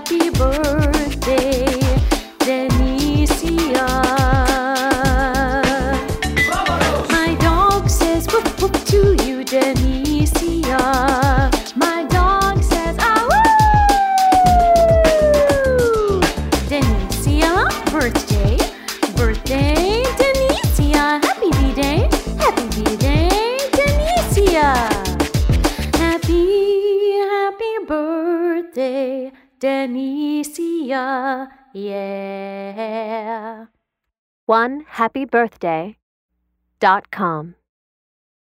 happy birthday, Denicia. My dog says whoop whoop to you, Denicia. My dog says ah woo! Denicia, birthday, birthday, Denicia. Happy B-Day, Denicia. Happy birthday, Denicia, yeah. OneHappyBirthday.com